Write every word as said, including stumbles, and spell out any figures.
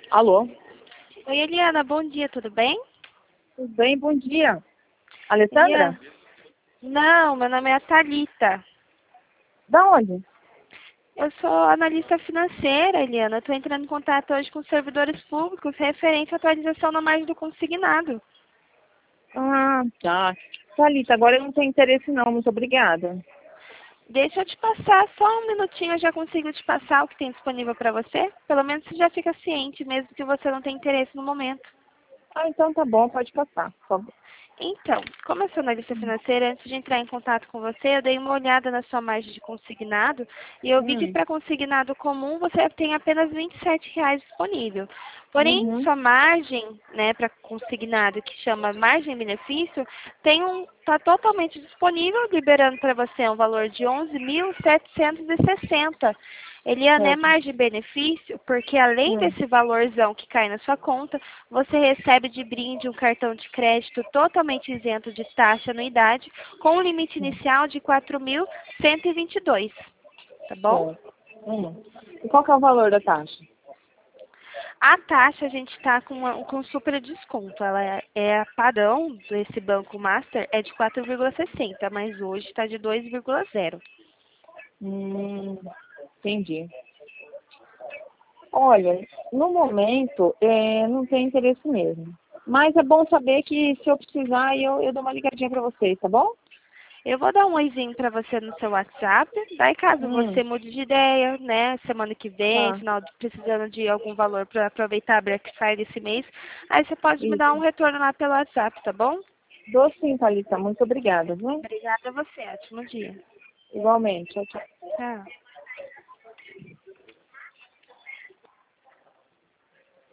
Alô? Oi, Eliana, bom dia, tudo bem? Tudo bem? Bom dia. Alessandra? Eliana? Não, meu nome é Thalita. Da onde? Eu sou analista financeira, Eliana. Eu estou entrando em contato hoje com os servidores públicos referente à atualização na margem do consignado. Ah, tá. Thalita, agora eu não tenho interesse não, muito obrigada. Deixa eu te passar só um minutinho, eu já consigo te passar o que tem disponível para você. Pelo menos você já fica ciente, mesmo que você não tenha interesse no momento. Ah, então tá bom, pode passar, por favor. Então, como eu sou analista financeira, antes de entrar em contato com você, eu dei uma olhada na sua margem de consignado e eu vi que Hum. para consignado comum você tem apenas vinte e sete reais disponível. Porém, Uhum. sua margem, né, para consignado, que chama margem benefício, tem um está totalmente disponível, liberando para você um valor de onze mil setecentos e sessenta. Eliana, é Certo. margem-benefício, porque além Hum. desse valorzão que cai na sua conta, você recebe de brinde um cartão de crédito totalmente isento de taxa anuidade, com um limite inicial de quatro mil cento e vinte e dois, tá bom? Certo. Hum. E qual que é o valor da taxa? A taxa a gente está com, uma- com super desconto, ela é, é a padrão desse Banco Master é de quatro vírgula sessenta, mas hoje está de dois vírgula zero. Hum, entendi. Olha, no momento, é, não tem interesse mesmo. Mas é bom saber que se eu precisar, eu, eu dou uma ligadinha pra vocês, tá bom? Eu vou dar um oizinho para você no seu WhatsApp, daí caso Hum, você mude de ideia, né, semana que vem, tá. final, de- precisando de algum valor para aproveitar a Black Friday esse mês, aí você pode me dar um Isso. retorno lá pelo WhatsApp, tá bom? Dou sim, Thalita. Muito obrigada, viu? Obrigada a você, ótimo dia. Igualmente. Tchau, tchau. Tchau.